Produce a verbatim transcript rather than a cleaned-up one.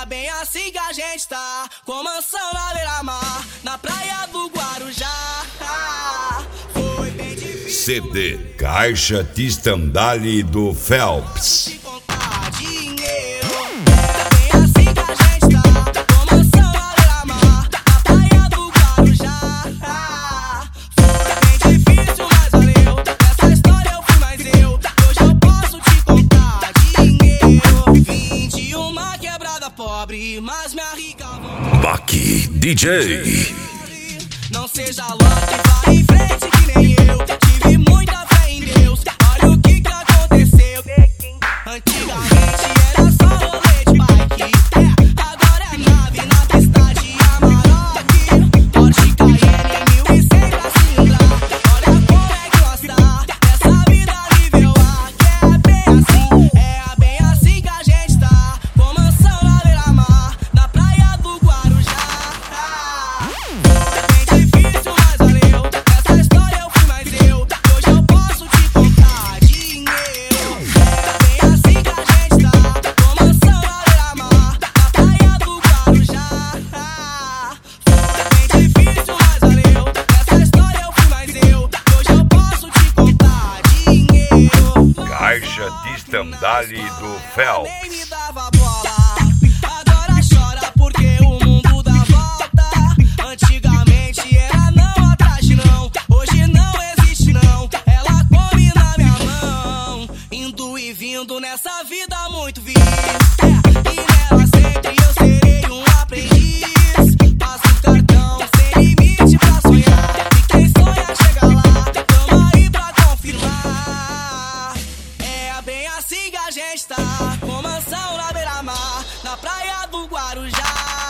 bem assim que a gente tá, com mansão na beira-mar, na praia do Guarujá. Foi bem difícil. C D Caixa de Estandale do Phelps. Mas minha rica Baki D J. Não seja louco e vai em frente que nem eu. Tive muita fé em Deus. Olha o que que aconteceu. Antigamente era só rolê de bike, é, agora é nave na pista de Amarok. Porsche Cayenne mil e cem pra cilindrar. Olha como é que gosta dessa vida nível A. Que é bem assim, é bem assim que a gente tá, com mansão na beira-mar, na praia do Guarujá. Foi bem difícil, mas valeu. Essa história eu fui mais eu. Hoje eu posso te contar dinheiro. É bem assim que a gente tá, com mansão na beira-mar, na praia do Guarujá. Foi bem difícil, mas valeu. Essa história eu fui mais eu. Hoje eu posso te contar dinheiro. Caixa de Estandale do Phelps. Nem me dava bola, agora chora porque o mundo dá volta. Antigamente era não atrás de não, hoje não existe não. Ela come na minha mão, indo e vindo nessa vida muito vi. É, e nela sempre eu serei um aprendiz. Passo o cartão sem limite pra sonhar, e quem sonha chega lá, tamo aí pra confirmar. É bem assim que a gente tá, com mansão na beira-mar, na praia do Guarujá.